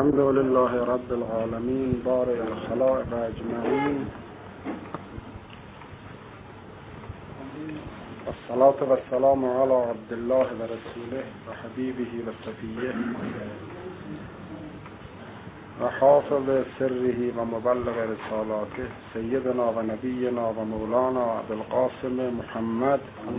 الحمد لله رب العالمين بارئ الخلائق اجمعین والصلاة والسلام على عبد الله ورسوله وحبيبه وصفيه وحافظ سره ومبلغ رسالاته سيدنا ونبينا ومولانا ابو القاسم محمد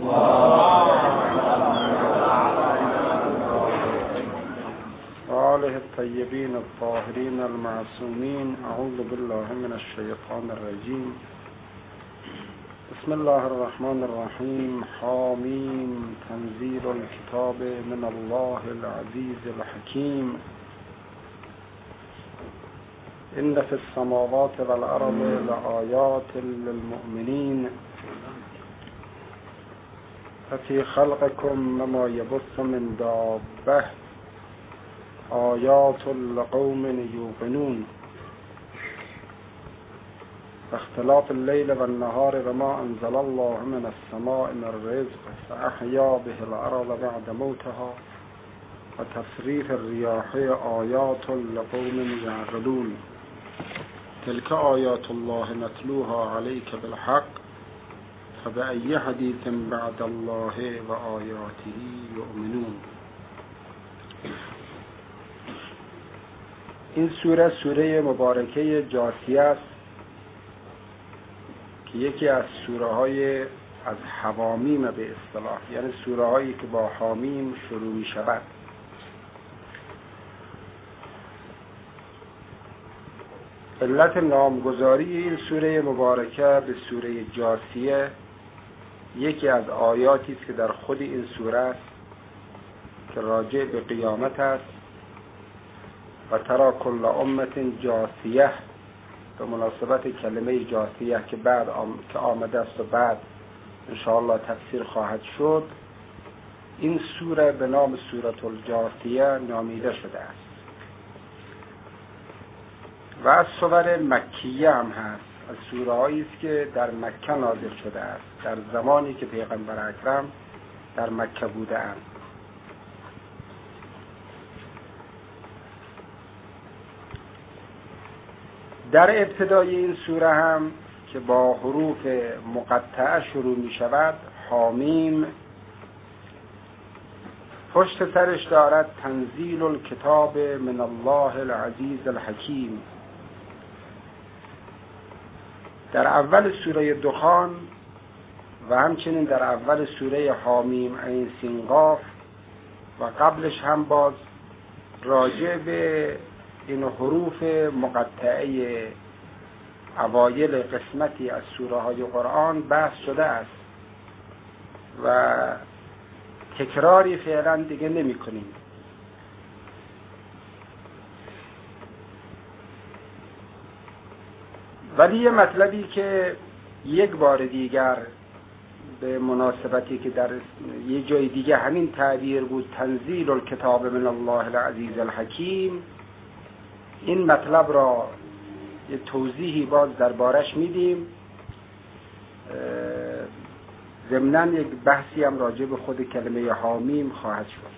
وآله الطيبين الطاهرين المعصومين. اعوذ بالله من الشيطان الرجيم. بسم الله الرحمن الرحيم. حامیم تنزيل الكتاب من الله العزيز الحكيم. إن في السماوات والأرض لآيات للمؤمنين وفي خلقكم وما يبث من دابة آيات لقوم يوقنون واختلاف الليل والنهار وما أنزل الله من السماء من الرزق فأحيا به الأرض بعد موتها وتصريف الرياح آيات لقوم يعقلون تلك آيات الله نتلوها عليك بالحق فبأي حديث بعد الله وآياته يؤمنون. این سوره مبارکه جاثیه است که یکی از سوره های از حوامیم به اصطلاح، یعنی سوره هایی که با حامیم شروع می شود. علت نامگذاری این سوره مبارکه به سوره جاثیه یکی از آیاتی است که در خود این سوره است که راجع به قیامت است و ترى كل امة جاثیه به مناسبت کلمه جاثیه که بعد که آمده است و بعد انشاءالله تفسیر خواهد شد، این سوره به نام سوره الجاثیه نامیده شده است و از سور مکیه هم هست، از سوره هایی است که در مکه نازل شده است، در زمانی که پیغمبر اکرم در مکه بوده اند. در ابتدای این سوره هم که با حروف مقطعه شروع می شود، حامیم، پشت سرش دارد تنزیل الکتاب من الله العزیز الحکیم. در اول سوره دخان و همچنین در اول سوره حامیم عین سین قاف و قبلش هم باز راجع به این حروف مقطعه اوایل قسمتی از سوره های قرآن بحث شده است و تکراری فعلا دیگه نمی کنیم. ولی یه مطلبی که یک بار دیگر به مناسبتی که در یه جای دیگه همین تعبیر بود، تنزیل الکتاب من الله العزیز الحکیم، این مطلب را یه توضیحی باز دربارش میدیم. ضمناً یک بحثی هم راجع به خود کلمه حامیم خواهد شد.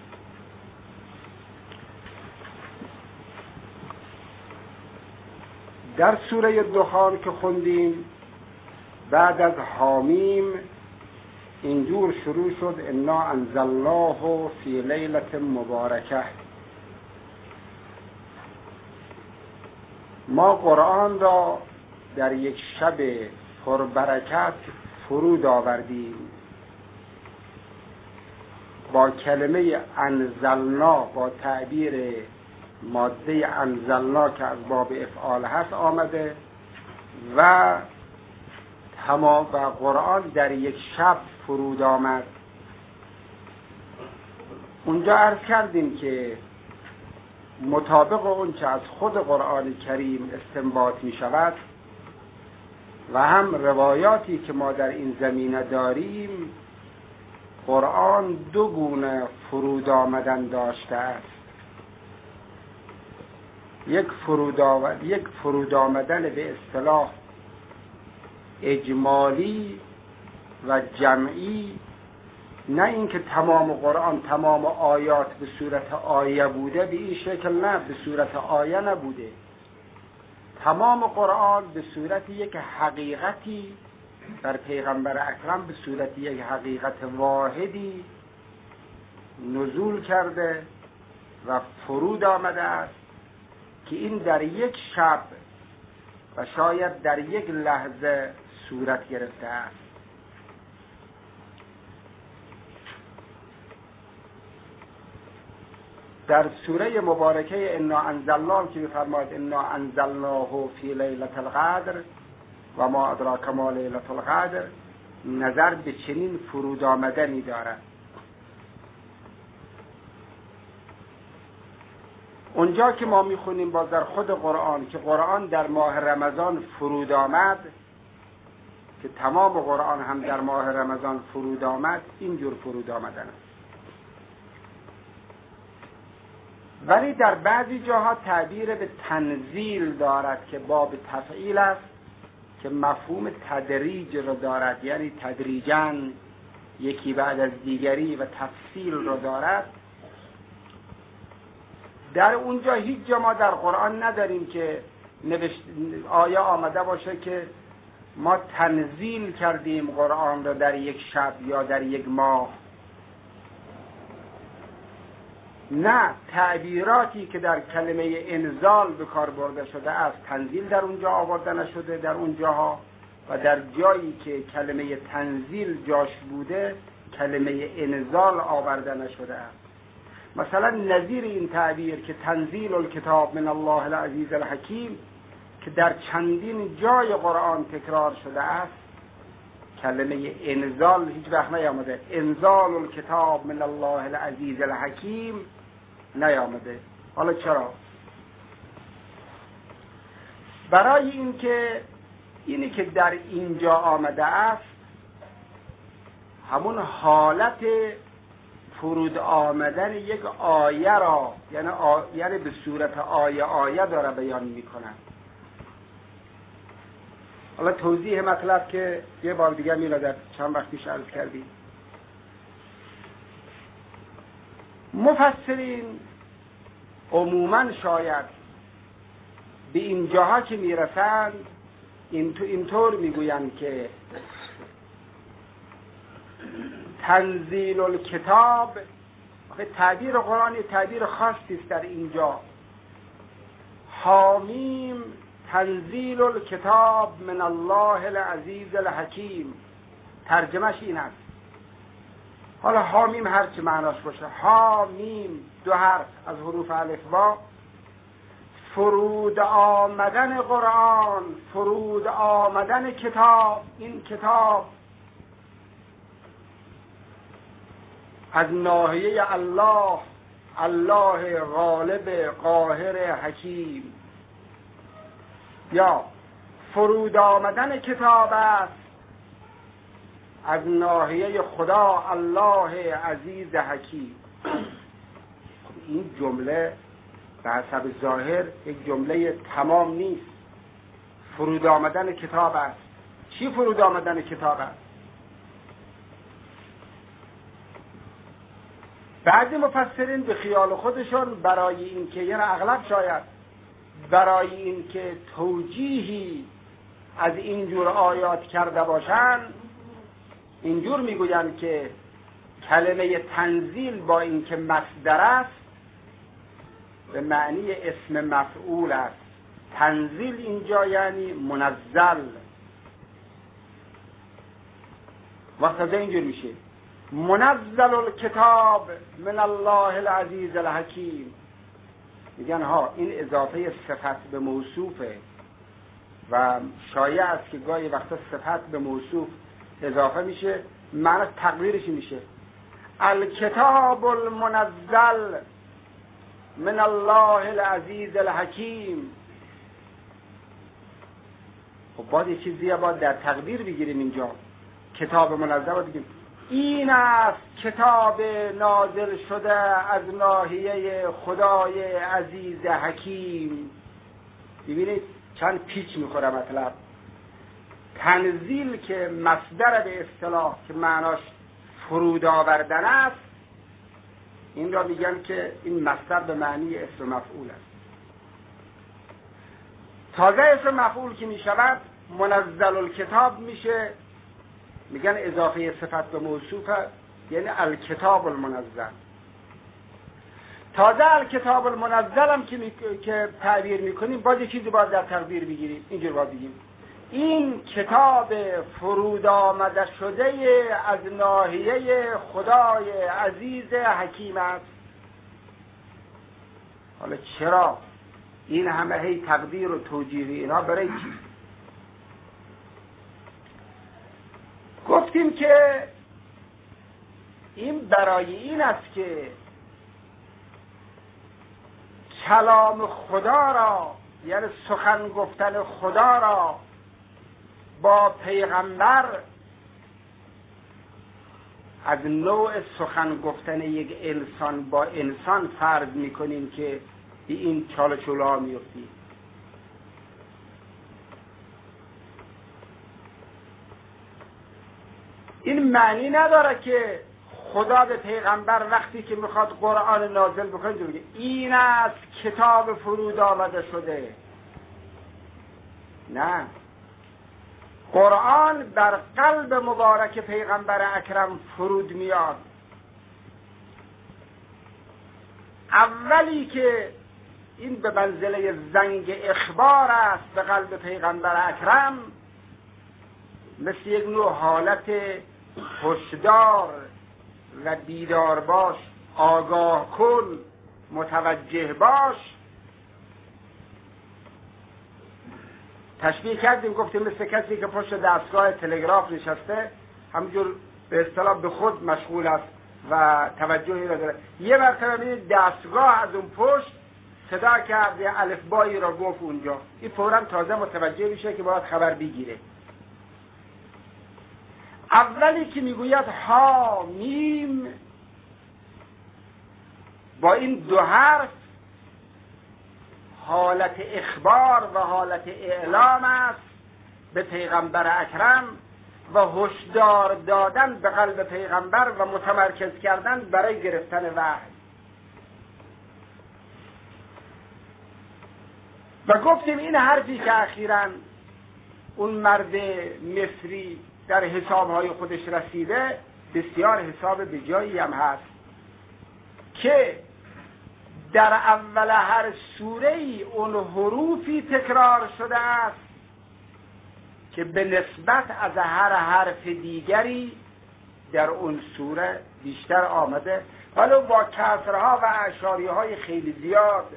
در سوره دخان که خوندیم، بعد از حامیم اینجور شروع شد انا انزلناه فی لیلة مبارکه. ما قرآن را در یک شب پربرکت فرود آوردیم. با کلمه انزلنا، با تعبیر ماده انزلنا که از باب افعال هست آمده و تمام و قرآن در یک شب فرود آمد. اونجا عرض کردیم که مطابق اون که از خود قرآن کریم استنباط می شود و هم روایاتی که ما در این زمینه داریم، قرآن دو گونه فرود آمدن داشته است. یک فرود آمدن به اصطلاح اجمالی و جمعی نه اینکه تمام قرآن تمام آیات به صورت آیه بوده، به این شکل نه، به صورت آیه نبوده. تمام قرآن به صورت یک حقیقتی در پیغمبر اکرم به صورت یک حقیقت واحدی نزول کرده و فرود آمده است که این در یک شب و شاید در یک لحظه صورت گرفته است. در سوره مبارکه انا انزلناه که می‌فرماید انا انزلناه فی لیلة القدر و ما ادراک ما لیلة القدر، نظر به چنین فرود آمدنی دارد. اونجا که ما میخونیم باز در خود قرآن که قرآن در ماه رمضان فرود آمد، که تمام قرآن هم در ماه رمضان فرود آمد، اینجور فرود آمدن است. ولی در بعضی جاها تعبیر به تنزیل دارد که باب تفعیل است، که مفهوم تدریج رو دارد، یعنی تدریجاً یکی بعد از دیگری و تفصیل رو دارد. در اونجا هیچ جا ما در قرآن نداریم که آیه آمده باشه که ما تنزیل کردیم قرآن رو در یک شب یا در یک ماه. نه، تعبیراتی که در کلمه انزال به کار برده شده است تنزیل در اونجا آورده نشده در اونجاها، و در جایی که کلمه تنزیل جاش بوده کلمه انزال آورده نشده است. مثلا نظیر این تعبیر که تنزیل الکتاب من الله العزیز الحکیم که در چندین جای قرآن تکرار شده است، کلمه انزال هیچ وقت نیامده. انزال الکتاب من الله العزیز الحکیم نیامده. حالا چرا؟ برای اینی که در اینجا آمده است همون حالت فرود آمدن یک آیه را، یعنی به صورت آیه داره بیان میکنن. حالا توضیح مطلب که یه بار دیگه میلادت چند وقت پیش عرض کردیم. مفسرین عموما شاید به این جاها که میرسند اینطور میگویند که تنزیل الکتاب، تعبیر قرآنی تعبیر خاصی است در اینجا. حامیم تنزیل الکتاب من الله العزیز الحکیم، ترجمهش این است. حالا حامیم هر چه معناش باشه، حامیم دو حرف از حروف الف با، فرود آمدن قرآن، فرود آمدن کتاب. این کتاب از ناحیه الله، الله غالب قاهر حکیم، یا فرود آمدن کتاب است از ناحیه خدا الله عزیز حکیم. این جمله به حسب ظاهر یک جمله تمام نیست. فرود آمدن کتاب است. چی فرود آمدن کتاب است؟ بعضی مفسرین به خیال خودشون برای اینکه، یعنی اغلب شاید برای اینکه توجیهی از اینجور آیات کرده باشند، اینجور میگویند که کلمه تنزیل با اینکه مصدر است به معنی اسم مفعول است. تنزیل اینجا یعنی منزل. وقت از اینجور میشه منزل الکتاب من الله العزیز الحکیم. میگن ها این اضافه صفت به موصوفه و شایع است که گاهی وقتا صفت به موصوف اضافه میشه، معنی تقدیرش میشه الکتاب المنزل من الله العزیز الحکیم. خب باید یه چیزی باید در تقدیر بگیریم. اینجا کتاب منزل باید بگیریم این است کتاب نازل شده از ناحیه خدای عزیز حکیم. ببینید چند پیچ میخوره مطلب. تنزیل که مصدر به اصطلاح که معناش فرود آوردن است، این را میگن که این مصدر به معنی اسم مفعول است. تازه اسم مفعول که میشود منزل الکتاب میشه، میگن اضافه صفت به موصوف است، یعنی الکتاب المنزل. تازه الکتاب المنزل هم که تعبیر میکنیم باز یه چیزی باید در تقدیر بگیریم. اینجور باید بگیم این کتاب فرود آمده شده از ناحیه خدای عزیز حکیم است. حالا چرا این همه هی تقدیر و توجیه اینا برای چی؟ گفتیم که این برای این است که کلام خدا را، یعنی سخن گفتن خدا را با پیغمبر از نوع سخن گفتن یک انسان با انسان فرض میکنیم که این چال چولا میفتی. این معنی نداره که خدا به پیغمبر وقتی که میخواد قرآن نازل بکنه بگه این است کتاب فرود آمده شده. نه، قرآن بر قلب مبارک پیغمبر اکرم فرود میاد. اولی که این به منزله زنگ اخبار است به قلب پیغمبر اکرم، مثل یک نوع حالت هشدار و بیدار باش، آگاه کن، متوجه باش. تشبیه کردیم گفتیم مثل کسی که پشت دستگاه تلگراف نشسته، همینجور به اصطلاح به خود مشغول است و توجهی را داره. یه مرتبه می‌بینید دستگاه از اون پشت صدا کرده، الفبایی را گفت اونجا، این فوراً تازه متوجه میشه که باید خبر بگیره. اولی که میگوید ها میم، با این دو حرف حالت اخبار و حالت اعلام است به پیغمبر اکرم و هشدار دادن به قلب پیغمبر و متمرکز کردن برای گرفتن وحی. و گفتیم این حرفی که اخیراً اون مرد مصری در حسابهای خودش رسیده بسیار حساب بجایی هم هست که در اول هر سوره‌ای اون حروفی تکرار شده است که به نسبت از هر حرف دیگری در اون سوره بیشتر آمده، ولی با کسرها و اشاریه‌های خیلی زیاد.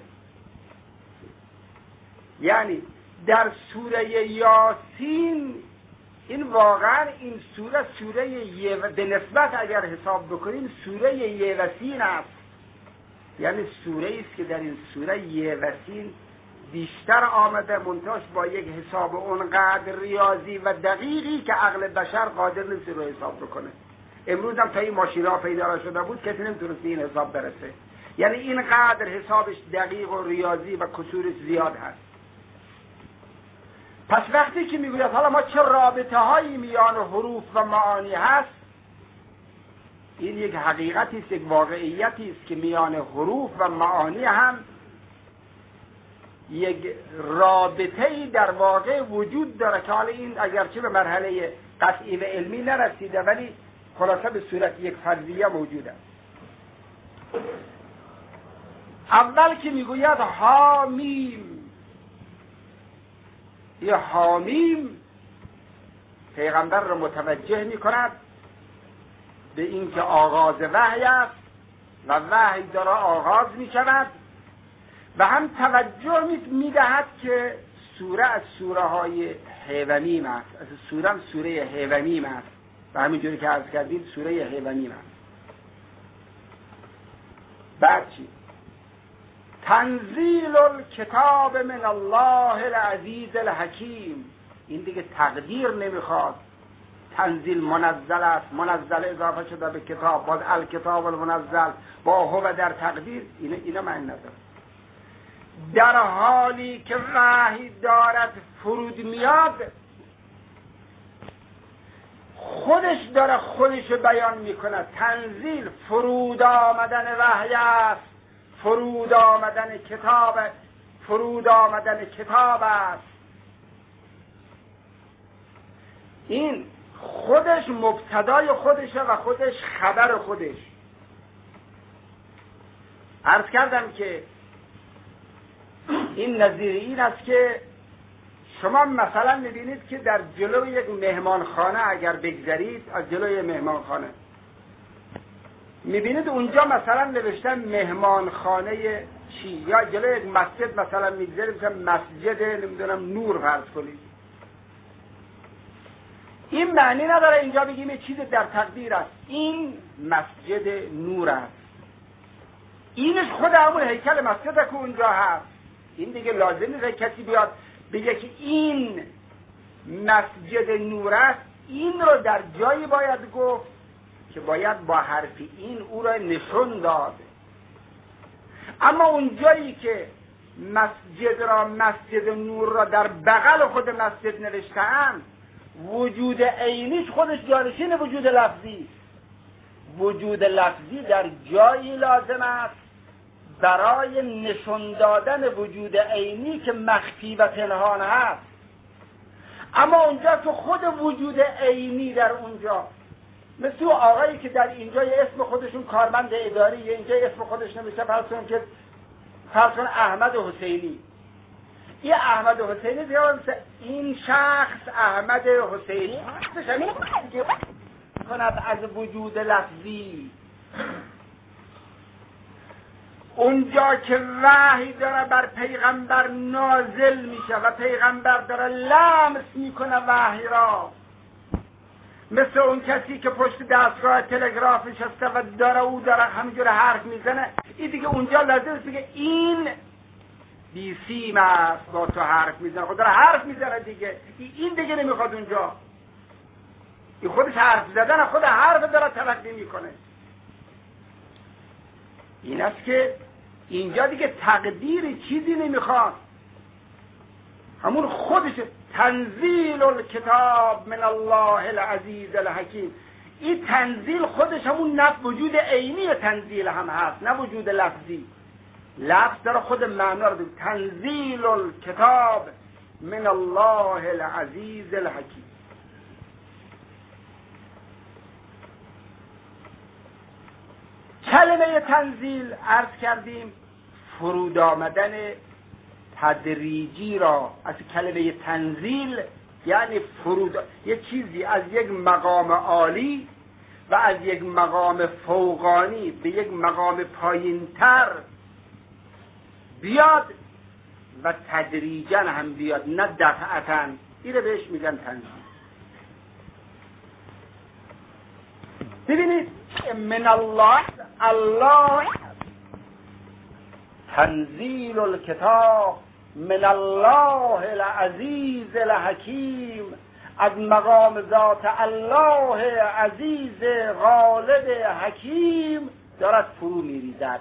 یعنی در سوره یاسین این واقعا این سوره به نسبت اگر حساب بکنیم سوره یاسین است، یعنی سوره است که در این سوره یاسین بیشتر آمده، منتاش با یک حساب اونقدر ریاضی و دقیقی که عقل بشر قادر نیست رو حساب بکنه. امروز هم تا این ماشینا پیدا شده بود کسی نمیتونست این حساب برسه. یعنی اینقدر حسابش دقیق و ریاضی و کسورش زیاد هست. پس وقتی که میگوید حالا ما چه رابطه هایی میان حروف و معانی هست، این یک حقیقتی است، یک واقعیتی است که میان حروف و معانی هم یک رابطه‌ای در واقع وجود داره که حالا این اگرچه به مرحله قطعی و علمی نرسیده ولی خلاصه به صورت یک فرضیه موجود است. اول که میگوید حامیم، یه حامیم پیغمبر رو متوجه میکند به اینکه آغاز وحی است و وحی داره آغاز میشود و هم توجه میدهد که سوره از سوره های حیوانیم است، از سوره حیوانیم است و همینجوری که عرض کردید سوره حیوانیم است. بعد چی؟ تنزیل الکتاب من الله العزیز الحکیم. این دیگه تقدیر نمیخواد، تنزیل منزل است، منزل اضافه شده به کتاب، باز الکتاب المنزل با هو در تقدیر، اینا معنی نداره. در حالی که وحی دارد فرود میاد، خودش داره خودش بیان میکنه. تنزیل فرود آمدن وحی است، فرود آمدن کتاب است. این خودش مبتدای خودشه و خودش خبر خودش. عرض کردم که این نظیر این است که شما مثلا میبینید که در جلوی یک مهمانخانه اگر بگذرید، از جلوی مهمانخانه میبینید اونجا مثلا نوشتن مهمانخانه چی، یا جلوی یک مسجد مثلا میگذرید مثلا مسجد نمیدونم نور فرض کنید. این معنی نداره اینجا بگیم چیز در تقدیر است. این مسجد نور است، اینش خود همون هیکل مسجد که اونجا هست. این دیگه لازم نیست کسی بیاد بگه که این مسجد نور است. این رو در جایی باید گفت که باید با حرف این او را نشون داد. اما اون جایی که مسجد نور را در بغل خود مسجد نوشته‌اند، وجود عینیش خودش جانشین وجود لفظی. وجود لفظی در جایی لازم است برای نشون دادن وجود عینی که مخفی و پنهان هست. اما اونجا تو خود وجود عینی در اونجا، مثل آقایی که در اینجا یه اسم خودشون کارمند اداری، یه اینجا اسم خودش نمیشه، فرض کن احمد حسینی. این احمد حسینی بیان این شخص احمد حسینی کند از وجود لفظی. اونجا که وحی داره بر پیغمبر نازل میشه و پیغمبر داره لمس میکنه وحی را، مثل اون کسی که پشت دستگاه تلگراف نشسته و داره همینجور حرف میزنه. این دیگه اونجا لازم است بگه این بیسیم است با تو حرف میزنه، خود داره حرف میزنه دیگه. این دیگه نمیخواد اونجا، این خودش حرف زدن، خود حرف داره تلقی میکنه. این است که اینجا دیگه تقدیر چیزی نمیخواد، همون خودش. تنزیل الکتاب من الله العزیز الحکیم. این تنزیل خودش همون وجود عینی تنزیل هم هست، نه وجود لفظی. لفظ داره خود معنا رو بگه. تنزیل الکتاب من الله العزیز الحکیم. کلمه تنزیل عرض کردیم فرود آمدن تدریجی را از کلمه تنزیل، یعنی فرود یک چیزی از یک مقام عالی و از یک مقام فوقانی به یک مقام پایینتر بیاد و تدریجا هم بیاد، نه دفعتا. این رو بهش میگن تنزیل. ببینید من الله تنزیل الکتاب من الله العزیز الحکیم. از مقام ذات الله عزیز غالب حکیم دارد فرو میریزد.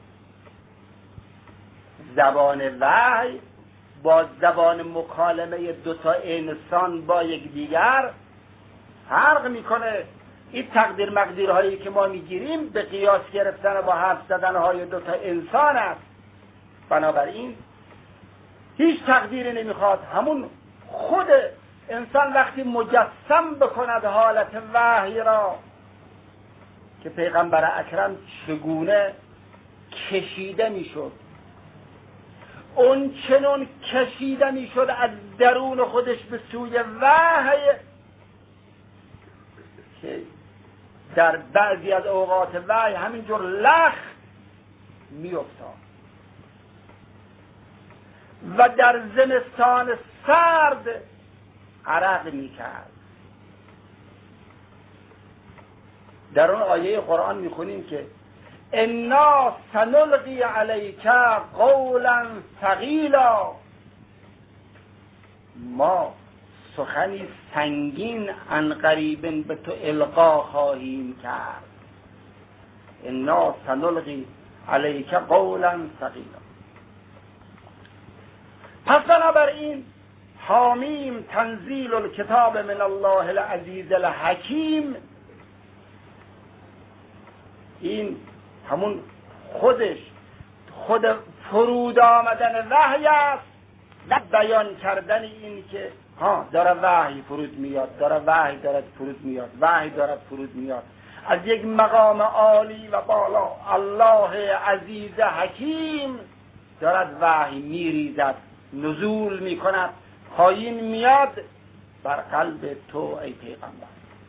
زبان وحی با زبان مکالمه دوتا انسان با یکدیگر فرق میکنه. این تقدیر مقدیرهایی که ما میگیریم به قیاس گرفتن با حرف زدنهای دوتا انسان است. بنابراین هیچ تقدیری نمیخواد. همون خود انسان وقتی مجسم بکند حالت وحی را که پیغمبر اکرم چگونه کشیده میشد، اون چنون کشیده میشد از درون خودش به سوی وحی که در بعضی از اوقات وحی همینجور لخ میافتاد و در زمستان سرد عرق میکرد. در اون آیه قرآن میخونیم که انا سنلقی علیک قولا ثقیلا، ما سخنی سنگین عن قریب به تو القا خواهیم کرد. انا سنلقی علیک قولا ثقیلا. پس بنابراین حامیم تنزیل الکتاب من الله العزیز الحکیم، این همون خود فرود آمدن وحی است و بیان کردن این که داره وحی فرود میاد، وحی دارد فرود میاد از یک مقام عالی و بالا. الله عزیز حکیم دارد وحی میریزد، نزول میکند، پایین میاد بر قلب تو ای پیغمبر.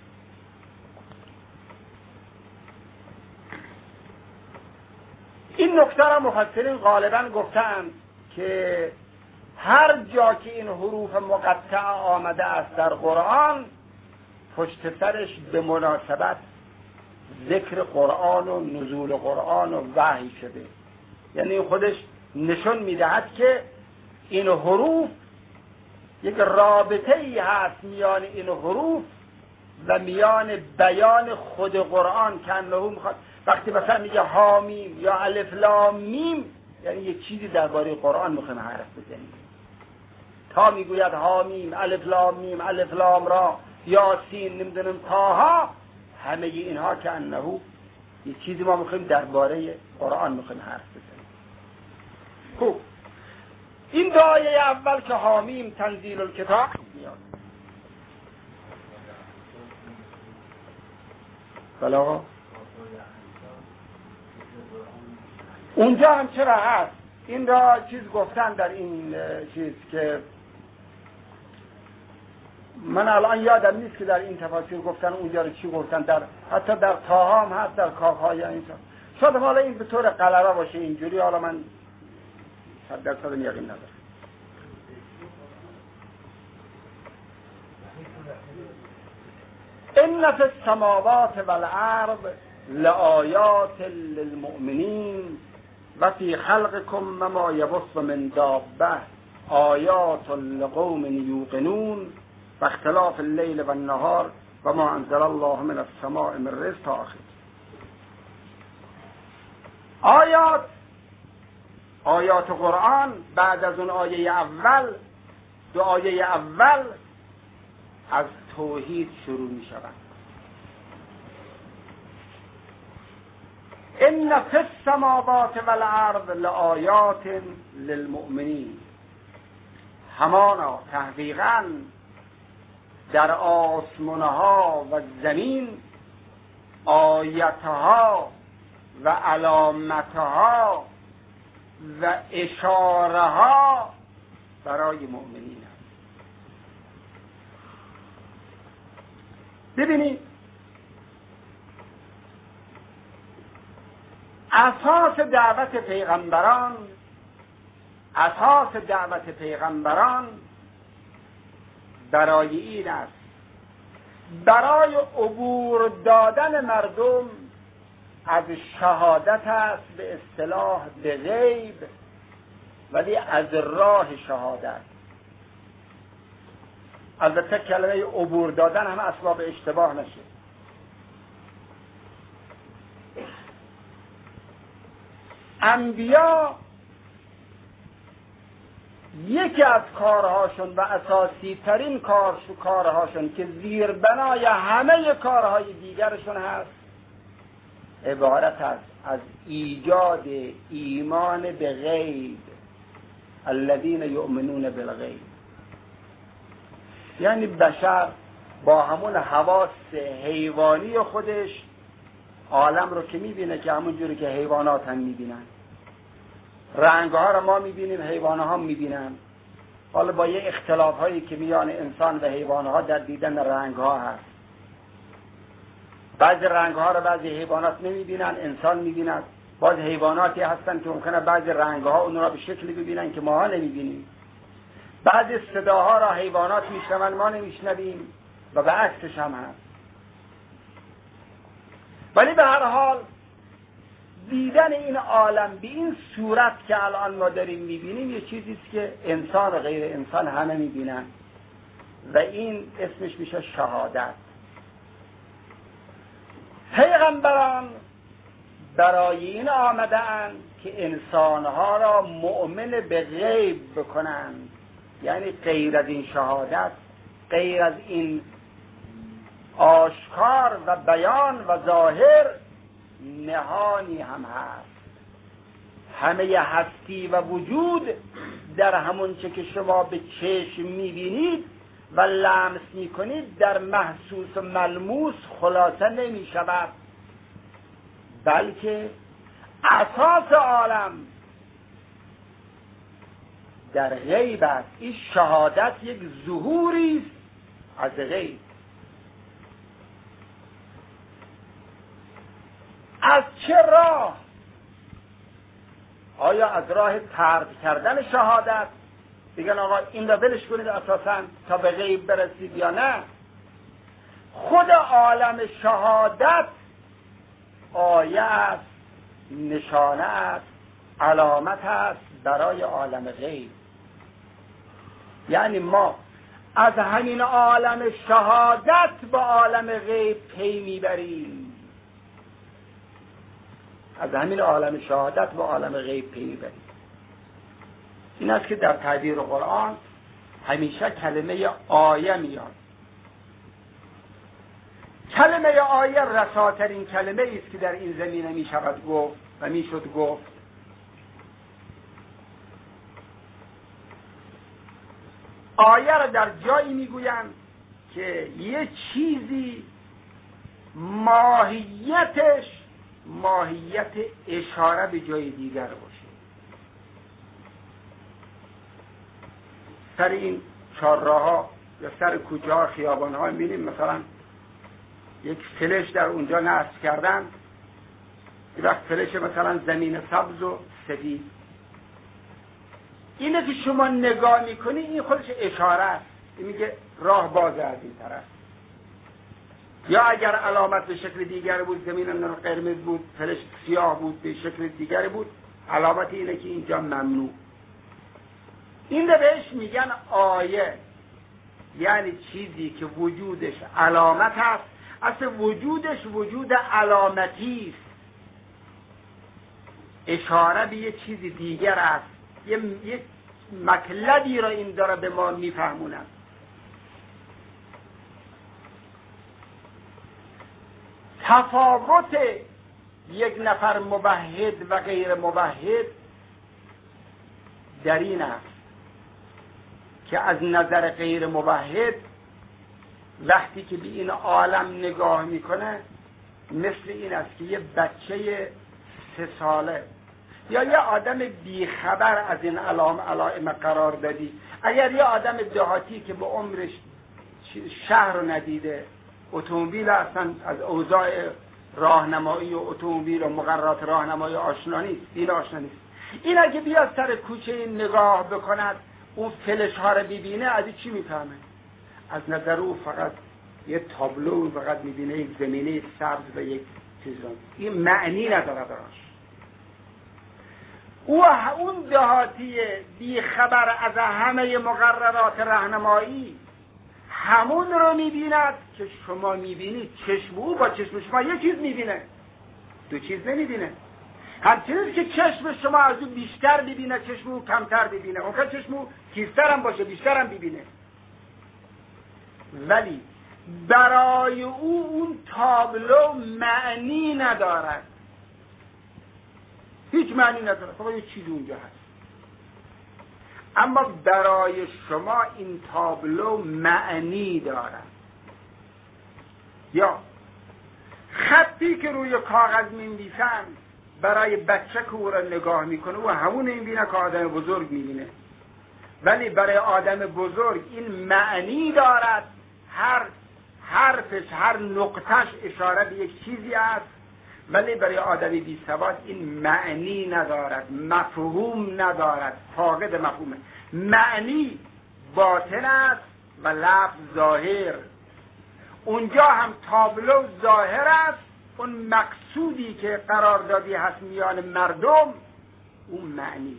این نکته را مفسرین غالبا گفتند که هر جا که این حروف مقطع آمده است در قرآن، پشت سرش به مناسبت ذکر قرآن و نزول قرآن و وحی شده. یعنی خودش نشون میدهد که این حروف یک رابطه ای هست میان این حروف و میان بیان خود قرآن که انه میخواد وقتی مثلا میگه حامیم یا الف لام میم، یعنی یک چیزی درباره قرآن میخوایم حرف بزنیم. تا میگوید حامیم الف لام میم الف لام را یاسین نمیدونم تاها، همه اینها که انه یک چیزی ما میخوایم درباره قرآن میخوایم حرف بزنیم. خوب، این دو آیه اول که حامیم تنزیل الکتاب میاد، بله اونجا هم چرا هست؟ این را چیز گفتن در این چیز که من الان یادم نیست که در این تفاسیر گفتن اونجا رو چی گفتن، در حتی در طه هم هست، در کاف های انسان. شاید حالا این به طور غلبه باشه اینجوری، حالا من 100% یقین ندارم. ان فی السماوات والارض لآیات للمؤمنین و فی خلقکم و ما یبث من دابه آیات لقوم یوقنون و اختلاف اللیل و النهار و ما انزل الله من السماء من رزق تا آخر. آیات قرآن بعد از اون آیه اول، دو آیه اول از توحید شروع می شود. ان فی السماوات والارض لآیات للمؤمنین، همانا تحقیقاً در آسمانها و زمین آیتها و علامتها و اشارها برای مؤمنین است. ببینید اساس دعوت پیغمبران برای این است، برای عبور دادن مردم از شهادت است به اصطلاح به غیب، ولی از راه شهادت. البته کلمه عبور دادن هم اسباب اشتباه نشه. انبیا یکی از کارهاشون و اساسی ترین کارهاشون که زیربنای همه کارهای دیگرشون هست، عبارت است از ایجاد ایمان به غیب، الذین یؤمنون بالغیب. یعنی بشر با همون حواس حیوانی خودش عالم رو که میبینه که همون جوری که حیوانات هم میبینن، رنگ‌ها رو ما میبینیم، حیوانات هم میبینن. حالا با یه اختلاف هایی که میان انسان و حیوانات در دیدن رنگ‌ها هست. بعضی رنگ‌ها رو بعضی حیوانات نمیبینن، انسان میبیند. بعضی حیواناتی هستن که ممکنه بعضی رنگ‌ها اون را به شکلی ببینن که ماها نمیبینیم. بعضی صداها را حیوانات میشنون ما نمیشنویم و به عکسش هم هست. ولی به هر حال دیدن این عالم به این صورت که الان ما داریم میبینیم یه چیزیست که انسان و غیر انسان همه میبینن و این اسمش میشه شهادت. پیغمبران برای این آمده‌اند که انسانها را مؤمن به غیب بکنند، یعنی غیر از این شهادت، غیر از این آشکار و بیان و ظاهر، نهانی هم هست. همه هستی و وجود در همون چه که شما به چشم میبینید و لمس میکنید در محسوس و ملموس خلاصه نمی شود، بلکه اساس عالم در غیب است. این شهادت یک ظهوری است از غیب. از چه راه؟ آیا از راه طرد کردن شهادت، بگن آقا این را ولش کنید اساساً تا به غیب برسید، یا نه خود عالم شهادت آیه است، نشانه است، علامت است برای عالم غیب. یعنی ما از همین عالم شهادت با عالم غیب پی میبریم، از همین عالم شهادت با عالم غیب پی میبریم. این است که در تعبیر قرآن همیشه کلمه آیه میاد. کلمه آیه رساترین کلمه است که در این زمینه میشود گفت و میشد گفت. آیه را در جایی میگویند که یه چیزی ماهیتش ماهیت اشاره به جای دیگر باشه. سر این چهارراه‌ها یا سر کوچه‌ها، خیابان‌ها می‌بینیم مثلا یک فلش در اونجا نصب کردن، یه وقت فلش مثلا زمین سبز و سفید. اینه که شما نگاه میکنی این خودش اشاره است، این میگه راه بازه از این طرف. یا اگر علامت به شکل دیگر بود، زمین قرمز بود، فلش سیاه بود، به شکل دیگر بود، علامت اینه که اینجا ممنوع. این رو بهش میگن آیه، یعنی چیزی که وجودش علامت هست. اصل وجودش وجود علامتی است، اشاره به یه چیز دیگر است، یه مطلبی را این داره به ما میفهمونن. تفاوت یک نفر موحد و غیر موحد در این است که از نظر غیر موحد وقتی که به این عالم نگاه میکنه مثل این است که یه بچه 3 ساله یا یه آدم بیخبر از این علائم قرار دادی. اگر یه آدم دهاتی که به عمرش شهر رو ندیده، اتومبیل اصلا از اوضاع راهنمایی و اتومبیل و مقررات راهنمایی آشنا نیست، این اگه بیاد سر کوچه نگاه بکند، اون فلش ها رو ببینه، از چی میفهمه؟ از نظر او فقط یه تابلو فقط میبینه، یک زمینه سبز و یک چیز. این معنی نداره براش. اون دهاتی بی خبر از همه مقررات راهنمایی همون رو میبیند که شما میبینید. چشم او با چشم شما یک چیز میبینه، 2 چیز نمیبینه. همچنین که چشم شما از او بیشتر ببینه، چشم او کمتر ببینه. ممکن چشم او تیزتر هم باشه، بیشتر هم ببینه، ولی برای او اون تابلو معنی ندارد، هیچ معنی نداره، فقط یه چیز اونجا هست. اما برای شما این تابلو معنی دارد. یا خطی که روی کاغذ می‌نویسن برای بچه که او را نگاه میکنه و همون می‌بینه که آدم بزرگ می‌بینه، ولی برای آدم بزرگ این معنی دارد. هر حرفش، هر نقطش اشاره به یک چیزی است، ولی برای آدم بی سواد این معنی ندارد، مفهوم ندارد، فاقد مفهومه. معنی باطن است و لفظ ظاهر. اونجا هم تابلو ظاهر است، اون مقصودی که قراردادی هست میان مردم، اون معنی.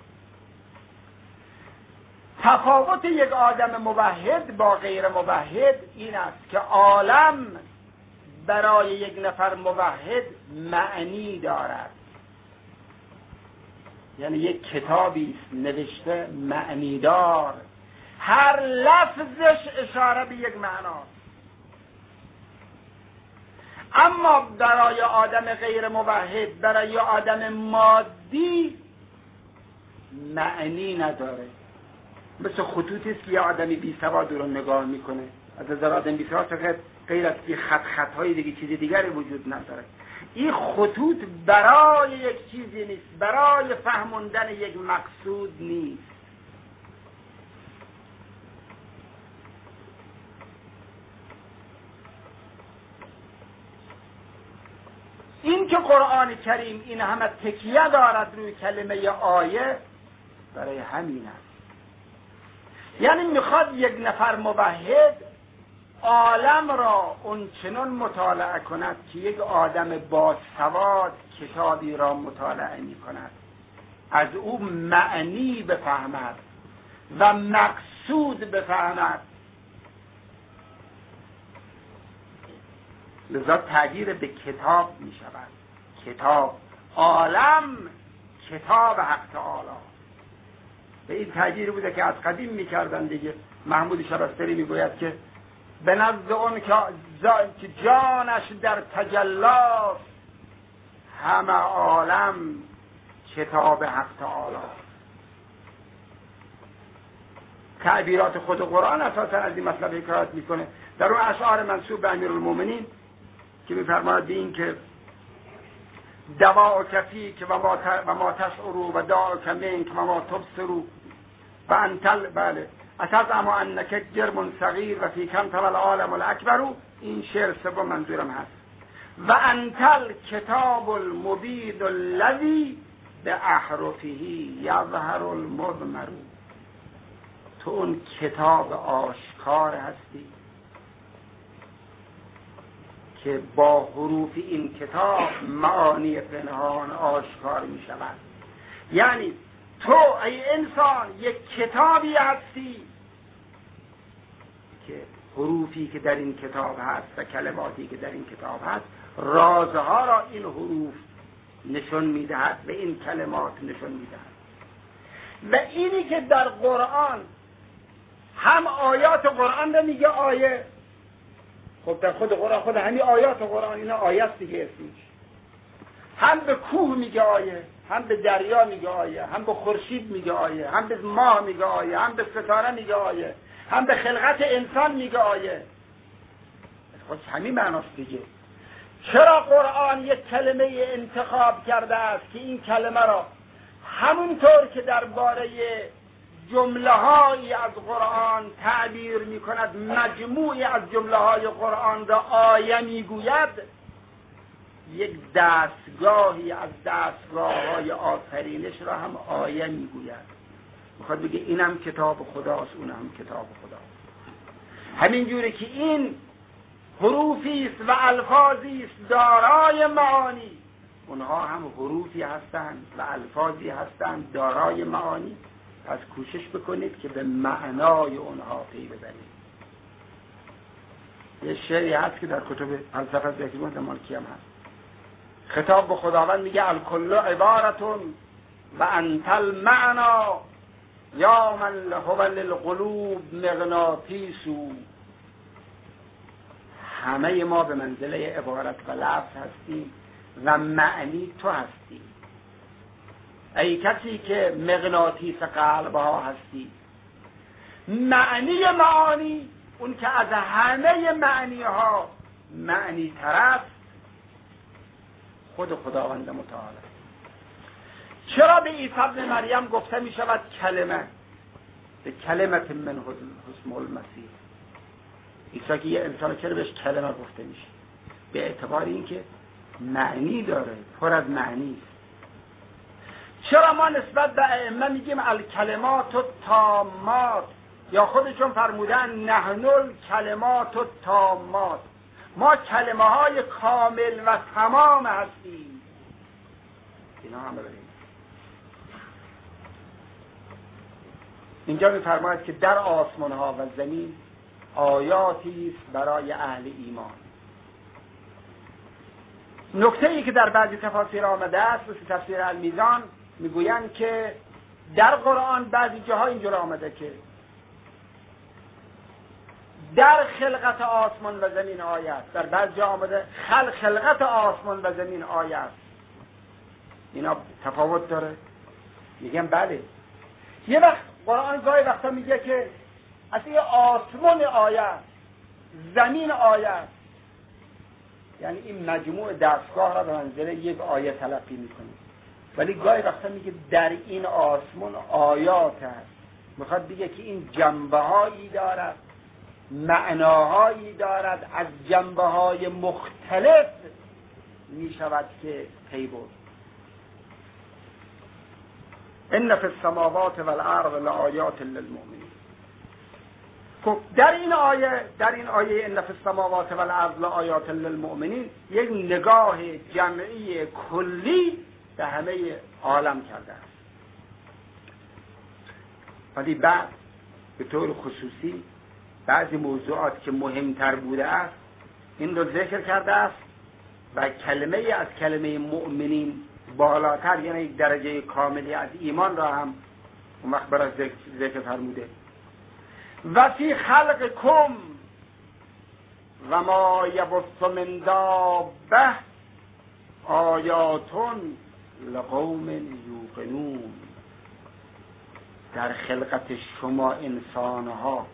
تفاوت یک آدم موحد با غیر موحد این است که عالم برای یک نفر موحد معنی دارد. یعنی یک کتابی است نوشته معنیدار، هر لفظش اشاره به یک معناست. اما برای آدم غیر موحد، برای آدم مادی معنی نداره. مثل خطوطی است که یه آدمی بی سواد رو نگاه میکنه، از نظر آدم بی سواد فقط غیر از این خط‌های دیگه چیزی دیگری وجود نداره. این خطوط برای یک چیزی نیست، برای فهموندن یک مقصود نیست. این که قرآن کریم این همه تکیه دارد روی کلمه آیه برای همین است. یعنی میخواد یک نفر موحد عالم را اونچنان مطالعه کند که یک آدم باسواد کتابی را مطالعه میکند، از او معنی بفهمد و مقصود بفهمد. لذا تعبیر به کتاب می شود. کتاب عالم، کتاب حق تعالی. به این تعبیر بوده که از قدیم می کردن دیگه. محمود شبستری می گوید که به نزد اون که جانش در تجلاست، همه عالم کتاب حق تعالی. تعبیرات خود قرآن اساسا از این مطلب حکایت میکنه. در اون اشعار منسوب به امیرالمومنین که میفرماید به این که دواء کفی که و ما تشعروا و داء کمین که و ما تبصروا و انتل بله اتزعم انک جرم صغیر و فی کم تول العالم الاکبر. این شعر سوم منظورم هست. و انتل کتاب المبید الذی به احرفه یظهر المضمر. تو اون کتاب آشکار هستی که با حروف این کتاب معانی پنهان آشکار می شود. یعنی تو ای انسان یک کتابی هستی که حروفی که در این کتاب هست و کلماتی که در این کتاب هست رازها را این حروف نشون می دهد و این کلمات نشون می دهد. و اینی که در قرآن هم آیات قرآن رو میگه آیه، خب در خود قرآن خود همین آیات قرآن اینا آیه است دیگه اسمش. هم به کوه میگه آیه، هم به دریا میگه آیه، هم به خورشید میگه آیه، هم به ماه میگه آیه، هم به ستاره میگه آیه، هم به خلقت انسان میگه آیه. خب همین معناست دیگه. چرا قرآن یک کلمه انتخاب کرده است که این کلمه را همونطور که درباره جمله هایی از قرآن تعبیر می کند مجموعی از جمله های قرآن را آیه می گوید، یک دستگاهی از دستگاه های آفرینش را هم آیه می گوید. میخواد بگه اینم کتاب خداست، اونم کتاب خداست. همین جوری که این حروفی است و الفاظی است دارای معانی، اونها هم حروفی هستند و الفاظی هستند دارای معانی. پس کوشش بکنید که به معنای اونها پی ببرید. یه شعری هست که در کتب فلسفه ذهنی مالکی هم هست. خطاب به خداوند میگه الکل عبارتون و انت المعنا یا من هو للقلوب مغناطیسو. همه ما به منزله عبارت و لفظ هستیم و معنی تو هستی. ای کسی که مغناطیس قلب ها هستی. معنی معانی، اون که از همه معنی ها معنی تر است، خود خداوند متعال. چرا به عیسی ابن مریم گفته می شود کلمه؟ به کلمت من اسمه المسیح. عیسی که یه انسان چرا بهش کلمه گفته میشه؟ به اعتبار اینکه معنی داره، پر از معنی است. چرا ما نسبت به ائمه میگیم الکلمات التامات، یا خودشون فرمودن نحن الکلمات التامات، ما کلمه های کامل و تمام هستیم. اینا هم ببینید اینجا میفرماید که در آسمان ها و زمین آیاتی است برای اهل ایمان. نکته ای که در بعضی تفاسیر آمده است مثل تفسیر المیزان میگویند که در قرآن بعضی جاها اینجور آمده که در خلقت آسمان و زمین آیه است. در بعض جا آمده خلقت آسمان و زمین آیه است. اینا تفاوت داره؟ میگم بله. یه وقت قرآن گاهی وقتا میگه که اصلا آسمان آیه است، زمین آیه است، یعنی این مجموع دستگاه را به منزله یک آیه تلقی میکنه. ولی گاهی وقتا میگه در این آسمان آیات است، میخواد بگه که این جنبه‌هایی دارد، معناهایی دارد، از جنبه‌های مختلف میشود که پی برد. ان فی السماوات والارض لآیات للمؤمنین. خب در این آیه ان فی السماوات والارض لآیات للمؤمنین یک نگاه جمعی کلی به همه عالم کرده است. ولی بعد به طور خصوصی بعضی موضوعات که مهمتر بوده است این رو ذکر کرده است و کلمه از کلمه مؤمنین بالاتر، یعنی یک درجه کاملی از ایمان را هم اون وقت برای ذکر فرموده. و فی خلقکم و ما یبث من دابه آیات لقوم یوقنون. در خلقت شما انسانها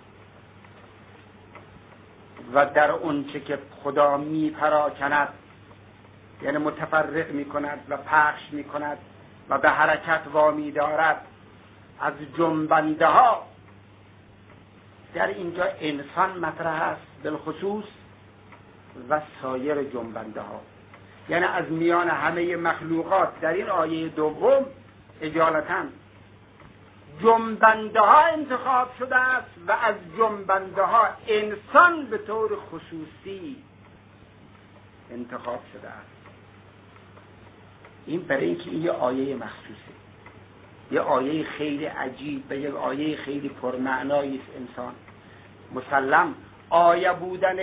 و در اونچه که خدا می پراکند، یعنی متفرق می کند و پخش می کند و به حرکت وامی دارد، از جنبنده ها، در اینجا انسان مطرح است بالخصوص و سایر جنبنده ها، یعنی از میان همه مخلوقات در این آیه دوم اجالتاً جنبنده ها انتخاب شده است و از جنبنده ها انسان به طور خصوصی انتخاب شده است. این برای اینکه این یه آیه مخصوصه، یه آیه خیلی عجیب و یه آیه خیلی پرمعنایی است. انسان مسلم آیه بودن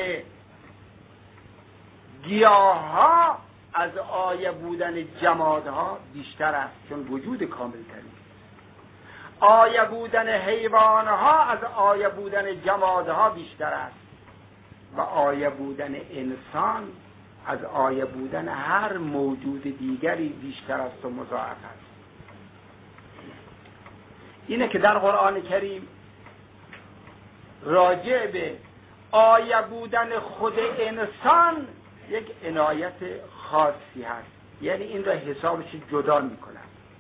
گیاه ها از آیه بودن جمادها بیشتر است، چون وجود کامل تری. آیه بودن حیوانها از آیه بودن جمادها بیشتر است و آیه بودن انسان از آیه بودن هر موجود دیگری بیشتر است و مضاعف است. اینه که در قرآن کریم راجع به آیه بودن خود انسان یک عنایت خاصی هست، یعنی این را حسابش جدا میکنن.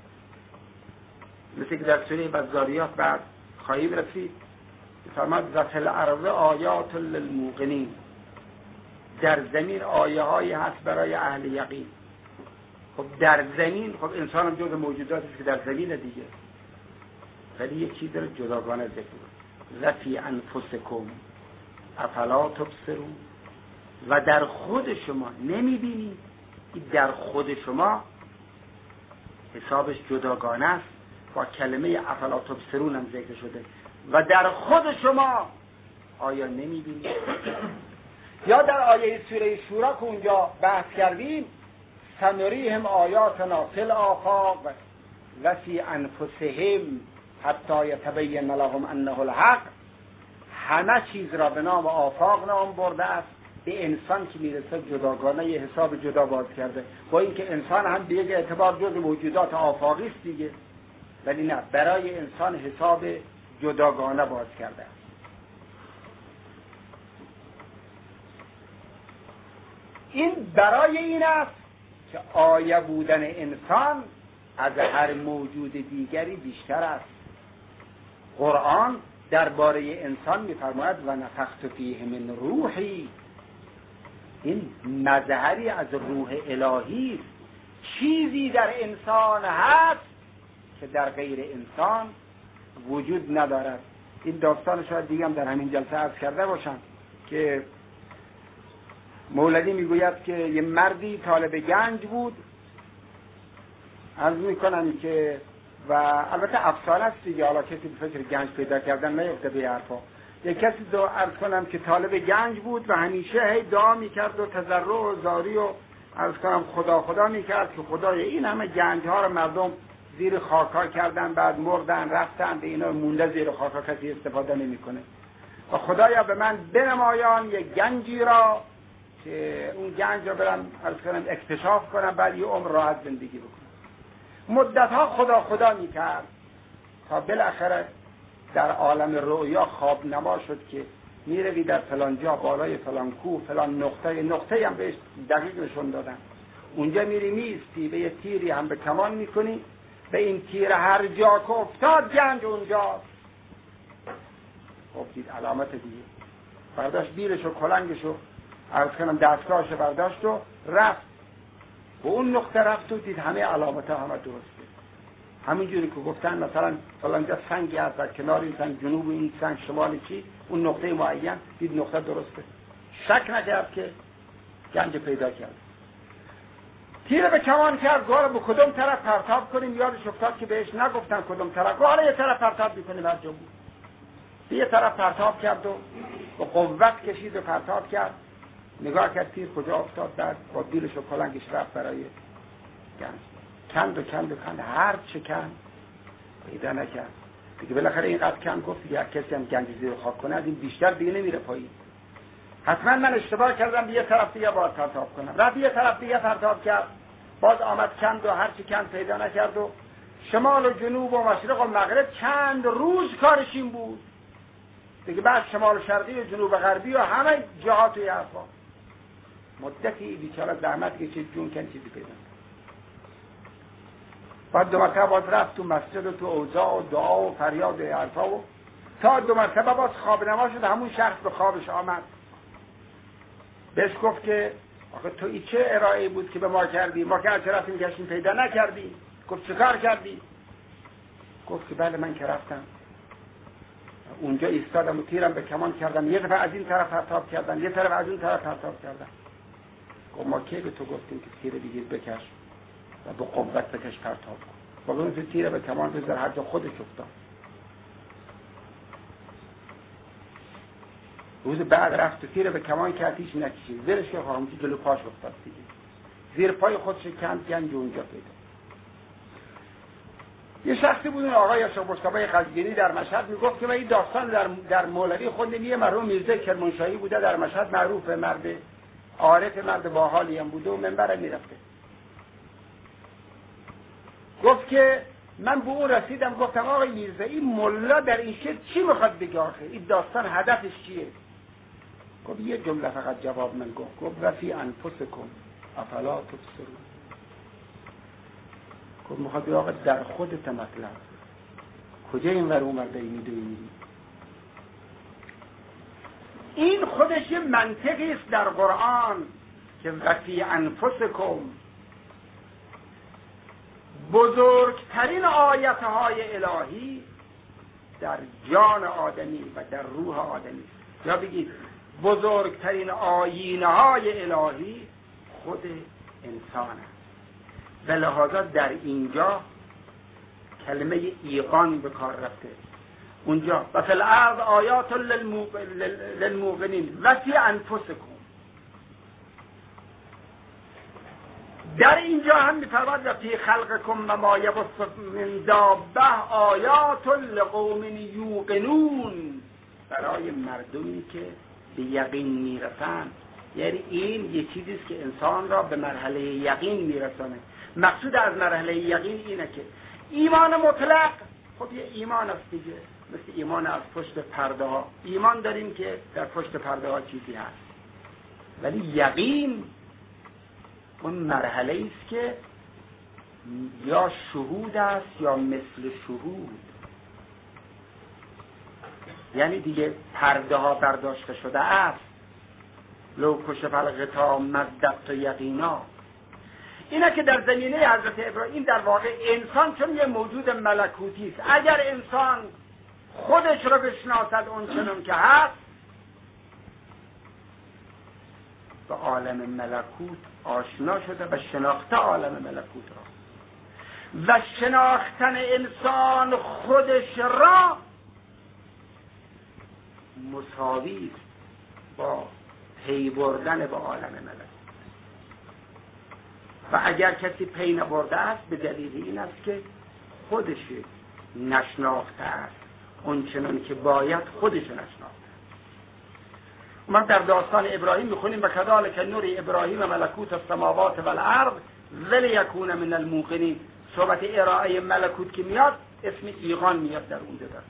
مثل که در سوره بزاریات بعد خواهیم رسید فرمود و فی الارض آیات للموقنین. در زمین آیه هایی هست برای اهل یقین. خب در زمین، خب انسان هم جز موجوداتی که در زمین دیگه، ولی یک چیز رو جداگانه ذکر کنه. و فی انفسکم افلا تبصرون. و در خود شما نمیبینید؟ این در خود شما حسابش جداگانه است، با کلمه افلا تبصرون هم ذکر شده. و در خود شما آیا نمیبینید؟ یا در آیه سوره شورا که اونجا بحث کردیم سنریهم آیاتنا فی الآفاق و فی انفسهم حتی یتبین لهم انه الحق. همه چیز را به نام آفاق نام برده است، به انسان که میرسه جداگانه یه حساب جدا باز کرده، با اینکه انسان هم به یک اعتبار جز موجودات آفاقی است دیگه، ولی نه، برای انسان حساب جداگانه باز کرده است. این برای این است که آیه بودن انسان از هر موجود دیگری بیشتر است. قرآن درباره انسان می‌فرماید و نفخت فیه من روحی. این مظهری از روح الهی است. چیزی در انسان هست که در غیر انسان وجود ندارد. این داستان شاید دیگه هم در همین جلسه عرض کرده باشم که مولوی میگوید که یه مردی طالب گنج بود. عرض میکنم که و البته افسانه است دیگه، حالا کسی به فکر گنج پیدا کردن نیفته به حرفا. یک کسی دو عرض کنم که طالب گنج بود و همیشه هی دعا میکرد و تضرع و زاری و عرض کنم خدا میکرد که خدای این همه گنج ها رو مردم زیر خاکا کردن، بعد مردن رفتن، به اینا مونده زیر خاکا، کسی استفاده نمیکنه. و خدایا به من بنمایان یک گنجی را که اون گنج را برم عرض کنم اکتشاف کنم، بعد یه عمر راحت زندگی بکنم. مدتها خدا میکرد تا بالاخره در عالم رؤیا خواب نما شد که میروی در فلان جا بالای فلان کوه فلان نقطه هم بهش دقیق نشون دادن، اونجا میری میستی به یه تیری هم به کمان میکنی، به این تیر هر جا که افتاد گنج اونجاست. خب دید علامت دیگه، برداشت بیلشو کلنگشو عرض کنم دستگاهشو برداشت و رفت به اون نقطه، رفت و دید همه علامت همه درسته، همینجوری که گفتن مثلا فلانجا سنگی هست در کنار این سنگ، جنوب این سنگ، شمال چی، اون نقطه معین، دید نقطه درسته، شک نکرد که گنج پیدا کرد. تیر به کمان کرد، گوره به کدوم طرف پرتاب کنیم، یادش افتاد که بهش نگفتن کدوم طرف، گوره یه طرف پرتاب میکنیم هر جا بود، یه طرف پرتاب کرد و با قوت کشید و پرتاب کرد، نگاه کرد تیر کجا افتاد، بعد با دیلش و کلنگش رفت برای گنج، کند هر چه کند پیدا نکرد دیگه. بالاخره اینقدر کند گفت دیگه کسی هم گنج زیر خاک کنه از این بیشتر دیگه نمیره پایین، حتما من اشتباه کردم یه طرف دیگه باید پرتاب کنم. رفت یه طرف دیگه پرتاب کرد، باز آمد کند و هر چی کند پیدا نکرد و شمال و جنوب و مشرق و مغرب چند روز کارش این بود دیگه، بعد شمال و شرقی و جنوب و غربی و همه جهات و حرفا، مدتی بیچاره زحمت کشید جون کن چیزی پیدا. بعد 2 مرتبه باز رفت تو مسجد و تو اوضاع و دعا و فریاد و حرفا و تا 2 مرتبه باز خواب نما شد، همون شخص به خوابش آمد، بهش گفت که آخه تو این چه ارائه بود که به ما کردی؟ ما که از رفتیم گشتیم پیدا نکردی. گفت چه کار کردی؟ گفت که بله من که رفتم اونجا ایستادم و تیرم به کمان کردم، یه دفعه از این طرف پرتاب کردم، یه طرف از اون طرف پرتاب کردم. گفت ما کی به تو گفتیم که تیر دیگه بکش و به قوت بکش پرتاب کن؟ باقی اون تیر به کمان بذار هر جا خودش افتاد. روز بعد رفت و تیر به کمان کرد، هیچ نکشید، زیرش که خواهمچی جلو پاش افتاد دیگه، زیر پای خودش کند گنج اونجا پیدا. یه شخصی بود اون آقای شاه مصطفی خزگینی در مشهد میگفت که من این داستان در مولوی خوندم، یه مرحوم میرزا کرمانشاهی بوده در مشهد، معروفه، مرد عارف، مرد باحالی هم بوده و منبر میرفته. گفت که من به اون رسیدم گفتم آقای میرزا این ملا در این شعر چی میخواد بگه آخه؟ این داستان هدفش چیه؟ گفت یه جمله فقط جواب من گفت وفی انفسکم افلا تبصرون. گفت میخواد بگه آقا در خودت مطلب کجا این ور اون ور داری میدوی؟ این خودش یه منطقی است در قرآن که وفی انفسکم، بزرگترین آیت‌های الهی در جان آدمی و در روح آدمی، یا بگید بزرگترین آیین‌های الهی خود انسان است. به لحاظا در اینجا کلمه ایقان به کار رفته، اونجا و فی الارض آیات للموقنین و فی انفسکم. در اینجا هم می‌فرماید و فی خلقکم و ما یبث من دابه آیات لقوم یوقنون، برای مردمی که به یقین میرسن. یعنی این یه چیزی است که انسان را به مرحله یقین میرسانه. مقصود از مرحله یقین اینه که ایمان مطلق خب یه ایمان است دیگه، مثل ایمان از پشت پرده ها، ایمان داریم که در پشت پرده ها چیزی هست، ولی یقین اون مرحله است که یا شهود است یا مثل شهود، یعنی دیگه پرده ها برداشته شده است. لو کشف الغطا مزدت یقینا. اینا که در زمینه حضرت ابراهیم در واقع انسان چون یه موجود ملکوتی است، اگر انسان خودش رو بشناسد اون چنون که هست، به عالم ملکوت آشنا شده و شناخته عالم ملکوت را، و شناختن انسان خودش را مساوی با پی بردن به عالم ملکوت. و اگر کسی پی نبرده است به دلیل این است که خودش نشناخته است اون چنان که باید خودش نشناخته. ما در داستان ابراهیم میخونیم و کذالک نوری ابراهیم ملکوت السماوات والارض ولیکون من الموقنین. صحبت ارائه ملکوت که میاد اسم ایقان میاد در اون دست.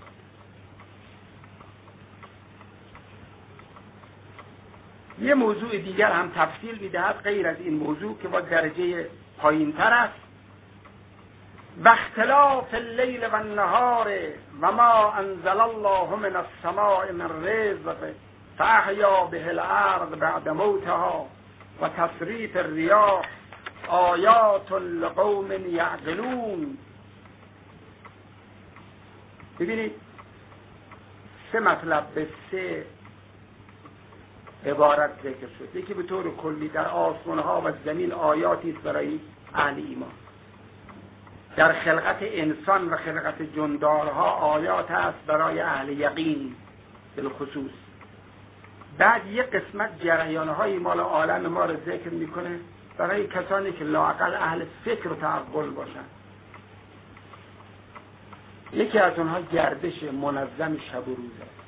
یه موضوع دیگر هم تفصیل میدهد غیر از این موضوع که با درجه پایین تر است. و اختلاف اللیل و النهار و ما انزل الله من السماء من رزق فاحیا به الارض بعد موتها و تصریف الریاح آیات لقوم یعقلون. ببینید 3 مطلب به 3 عبارت ذکر شد. یکی به طور کلی در آسمان‌ها و زمین آیاتی است برای اهل ایمان. در خلقت انسان و خلقت جندارها آیات است برای اهل یقین بالخصوص. بعد یک قسمت جریان‌های مال عالم ما رو ذکر میکنه برای کسانی که لااقل اهل فکر و تعقل باشن. یکی از اونها گردش منظم شب و روز است.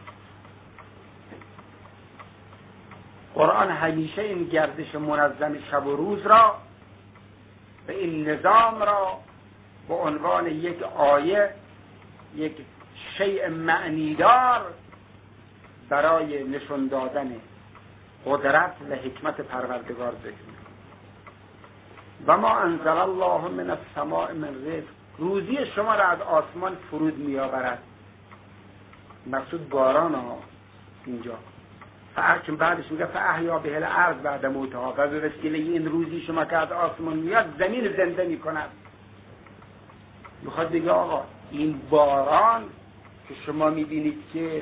قرآن همیشه این گردش منظم شب و روز را و این نظام را به عنوان یک آیه، یک شیء معنیدار برای نشون دادن قدرت و حکمت پروردگار ذکر می‌کند. و ما انزل الله من السماء من رزق، روزی شما را از آسمان فرود می‌آورد. مقصود باران ها اینجا. فاحکم بعدش میگه فاحیا به الارض بعد موتها، و به وسیله این روزی شما که از آسمان میاد زمین زنده میکند. میخواد بگه آقا این باران که شما میبینید که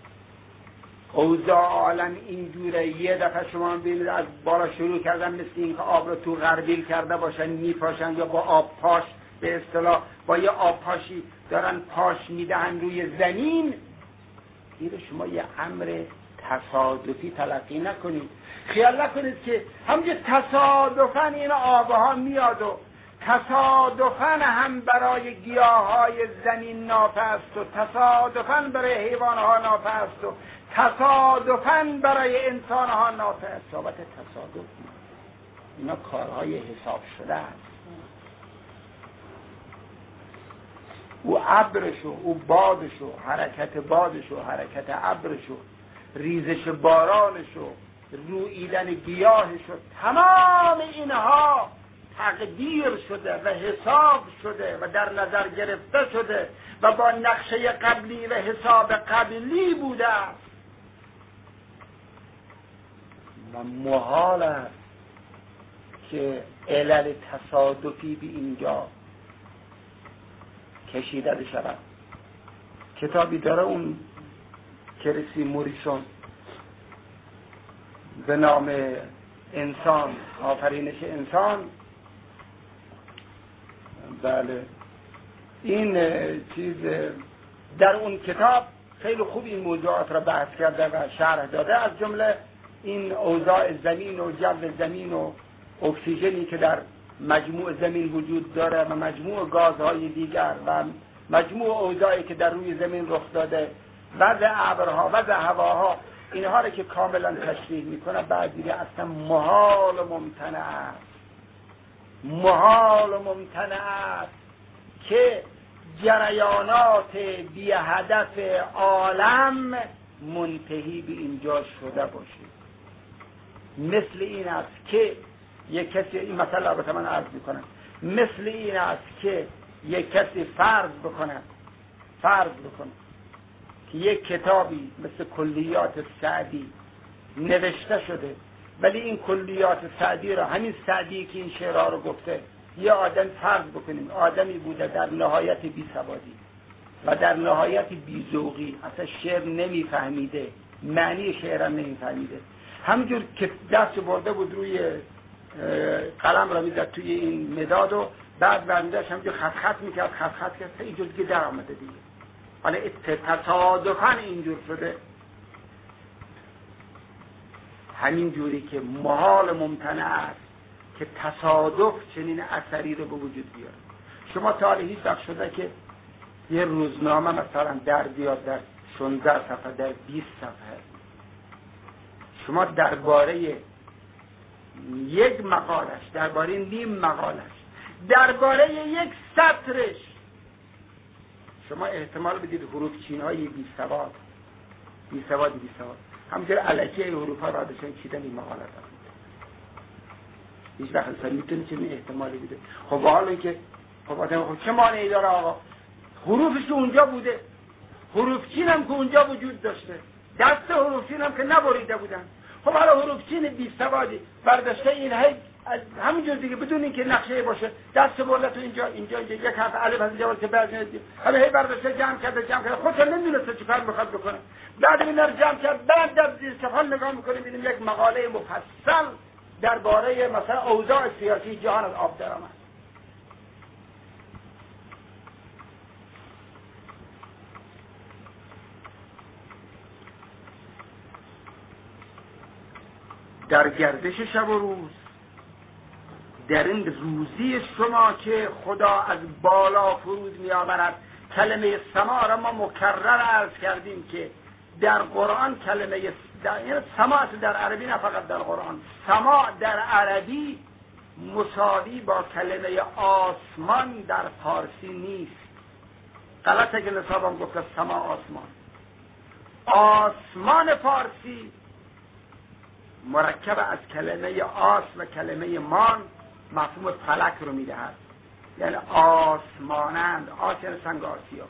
اوضاع عالم اینجوره، یه دفعه شما میبینید از بالا شروع کردن مثل این که آب رو تو غربیل کرده باشن میپاشن، یا با آب پاش به اصطلاح با یه آب پاشی دارن پاش میدهن روی زمین. این شما یه امر تصادفی تلقی نکنید. خیال نکنید که همینجور تصادفاً این آبها میاد و تصادفاً هم برای گیاهای زمین نافع است و تصادفاً برای حیوانها نافع است و تصادفاً برای انسانها نافع است. صحبت تصادف اینا کارهای حساب شده است. او ابرشو، او بادشو، حرکت بادشو، حرکت ابرشو، ریزش بارانشو، روییدن گیاهشو، تمام اینها تقدیر شده و حساب شده و در نظر گرفته شده و با نقشه قبلی و حساب قبلی بوده است و محال است که علل تصادفی به اینجا کشیده بشود. کتابی داره اون کریسی موریسون به نام انسان، آفرینش انسان. بله این چیز در اون کتاب خیلی خوب این موضوعات را بحث کرده و شرح داده، از جمله این اوضاع زمین و جو زمین و اکسیژنی که در مجموع زمین وجود داره و مجموع گازهای دیگر و مجموع اوضاعی که در روی زمین رخ داده، وضع ابرها، وضع هواها، اینها رو که کاملا تشریح میکنه. بعد دیگه اصلا محال و ممتنع است، محال و ممتنع است که جریانات بی هدف عالم منتهی به اینجا شده باشه. مثل این است که یک کسی، این مسئله رو من عرض میکنم، مثل این است که یک کسی فرض بکنه که یک کتابی مثل کلیات سعدی نوشته شده، ولی این کلیات سعدی را، همین سعدی که این شعرها رو گفته، یه آدم فرض بکنیم آدمی بوده در نهایت بی سوادی و در نهایت بی ذوقی، اصلا شعر نمیفهمیده، معنی شعر هم نمیفهمیده، همینجور که دست برده بود روی قلم را میزد توی این مداد و بعد برمیداشت همینجور خط میکرد، خط کرد تا اینجور که در آمده دیگه. حالا تصادفاً اینجور شده. همین جوری که محال ممتنع است که تصادف چنین اثری رو به وجود بیاره. شما تا حالا هیچ وقت شده که یه روزنامه مثلا در بیاد در 16 صفحه، در 20 صفحه شما درباره یک مقالش، درباره نیم مقالش، درباره یک سطرش شما احتمال بدید حروف چین‌های بی سواد همونطور الکی حروف ها را داشتن چیدن این مقاله دارن. هیچ وقت انسان میتونه چنین احتمالی بده. خب حالا که خب چه مانعی داره آقا؟ حروفش که اونجا بوده، حروف چین هم که اونجا وجود داشته، دست حروف چین هم که نبریده بودن. خب حالا حروف چین بی سوادی برداشته این همینجور دیگه بدون اینکه نقشه باشه، دست بردت تو اینجا یک حرف الف از اینجا که بعد همه هی برداشته جمع کرده خودش نمیدونه چیکار میخواد بکنه. بعد اینا رو جمع کرد، بعد در زیر صفحه نگاه میکنیم ببینیم یک مقاله مفصل درباره مثلا اوضاع سیاسی جهان از آب درآمد. در گردش شب و روز، در این روزی شما که خدا از بالا فرود می آورد، کلمه سما را ما مکرر عرض کردیم که در قرآن کلمه سما در عربی، نه فقط در قرآن، سما در عربی مساوی با کلمه آسمان در فارسی نیست. غلطه که نصابم گفت سما آسمان فارسی مرکب از کلمه آس و کلمه مان مفهوم فلک رو میدهد. یعنی آسمانند، آس یعنی سنگ آسیا،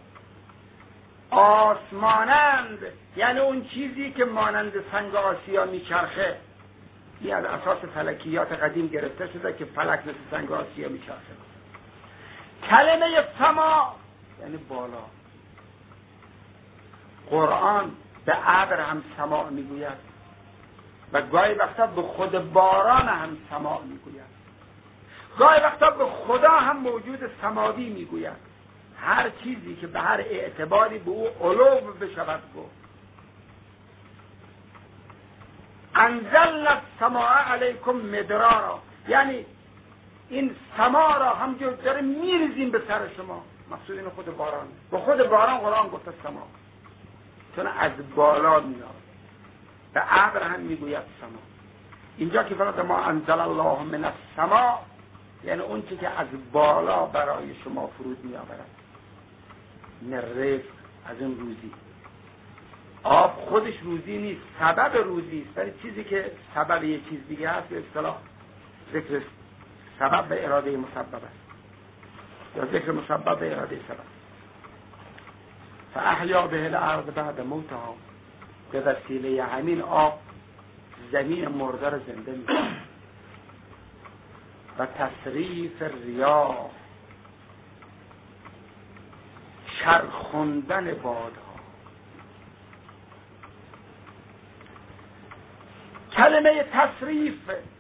آسمانند یعنی اون چیزی که مانند سنگ آسیا میچرخه. این از اساس فلکیات قدیم گرفته شده که فلک مثل سنگ آسیا میچرخه. کلمه سما یعنی بالا. قرآن به ابر هم سما میگوید و گاهی وقتا به خود باران هم سما میگوید، گاهی وقتا به خدا هم موجود سماوی میگوید. هر چیزی که به هر اعتباری به او علو بشود گفت. انزلنا السماء علیکم مدرارا، یعنی این سما را همجور داره میریزیم به سر شما. مقصود این خود باران، به خود باران قرآن گفته سما، چون از بالا میاد. به ابر هم میگوید سما. اینجا که فرمود ما انزل الله من السما، یعنی اون چیزی که از بالا برای شما فرود می آورد. نرف از اون روزی. آب خودش روزی نیست، سبب روزی است، ولی چیزی که سبب یه چیز دیگه هست به اصطلاح ذکر سبب به اراده مسبب است، یا ذکر مسبب به اراده سبب. فاحیا به الارض بعد موتها، به وسیله همین آب زمین مرده را زنده می‌کنه. و تصریف ریاح، چرخوندن بادها. کلمه تصریف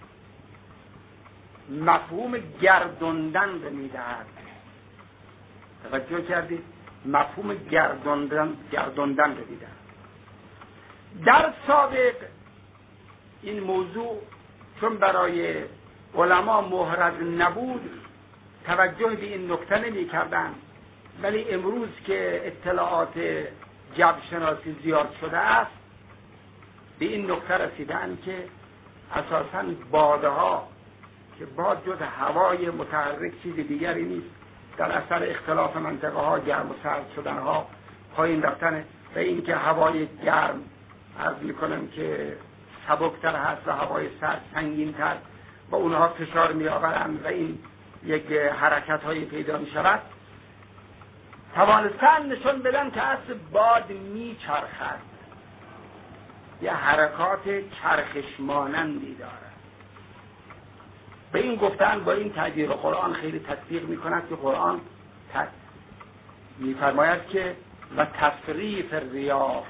مفهوم گردوندن رو میدهد. توجه کردید؟ مفهوم گردوندن رو میدهد. در سابق این موضوع چون برای علما محرز نبود توجه به این نکته نمی کردن، ولی امروز که اطلاعات جو شناسی زیاد شده است به این نکته رسیدن که اساساً بادها که باد جز هوای متحرک چیز دیگری نیست، در اثر اختلاف منطقه ها گرم و سرد شدن ها، پایین رفتن و این که هوای گرم عرض میکنم که سبکتر هست و هوای سرد سنگینتر و اونها فشار می آورند و این یک حرکت هایی پیدا می شود. توانستن نشون بدن که اصل باد می چرخد، یه حرکات چرخش مانندی دارد. به این گفتن با این تعبیر قرآن خیلی تصدیق می کند که قرآن می فرماید که و تصریف ریاح،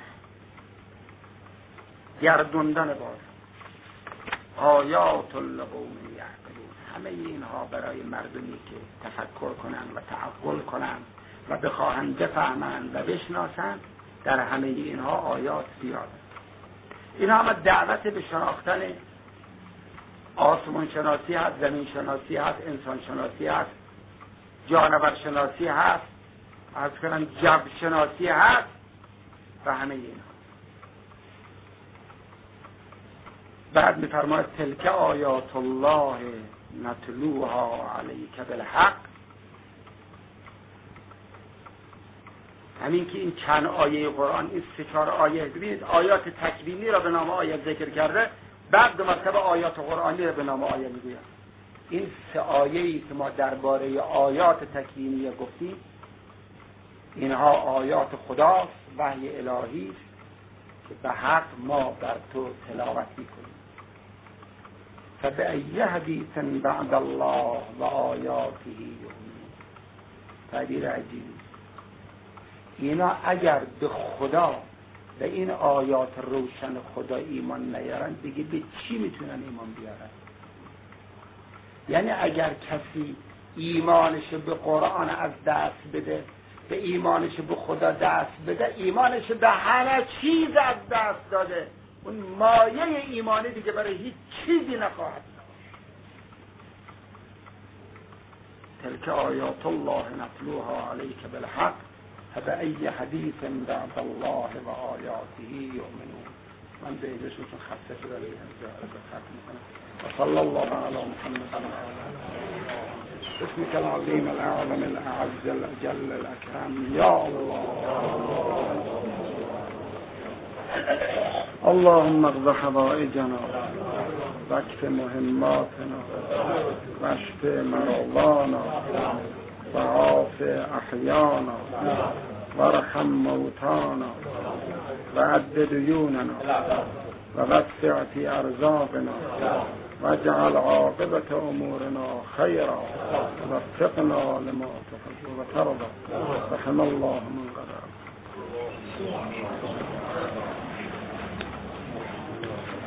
گردوندن باد، آیات لقوم یعقلون، همه اینها برای مردمی که تفکر کنند و تعقل کنند و بخواهند بفهمند و بشناسند. در همه اینها آیات زیاد است. اینها هم دعوت به شناختن آسمان شناسی هست، زمین شناسی هست، انسان شناسی هست، جانور شناسی هست، از کنم جو شناسی هست و همه اینها. بعد میفرماید تلک آیات الله نتلوها علیک بالحق. همین که این چند آیه قرآن، این 3-4 آیه، ببینید آیات تکوینی را به نام آیه ذکر کرده، بعد 2 مرتبه آیات قرآنی را به نام آیه میگوید. این 3 آیه‌ای که ما درباره آیات تکوینی گفتیم، اینها آیات خداست، وحی الهی است که به حق ما بر تو تلاوت میکنیم. فبأی حدیث بعد الله و آیاته یؤمنون. تعبیر عجیبی. اینا اگر به خدا و این آیات روشن خدا ایمان نیارن، دیگه به چی میتونن ایمان بیارن؟ یعنی اگر کسی ایمانش به قرآن از دست بده، به ایمانش به خدا دست بده، ایمانش به همه چیز از دست داده. اون مایه ایمانی دیگه برای هیچ چیزی نخواهد. تلک آیات الله نتلوها علیک بالحق فبأی حدیث بعد الله و آیاته یؤمنون. من به ایدشون خسته شده اینجا ختم میکنم. وصلی الله علی محمد اسمك العظیم الاعظم الاعز الاجل الاکرم یا الله. اللهم اقض حوائجنا واکف مهماتنا واشف مرضانا وعاف احیانا وارحم موتانا وعد ديوننا ووسع في ارزاقنا واجعل عاقبة امورنا خيرا ووفقنا لما تحب وترضى. رحم الله من قدر.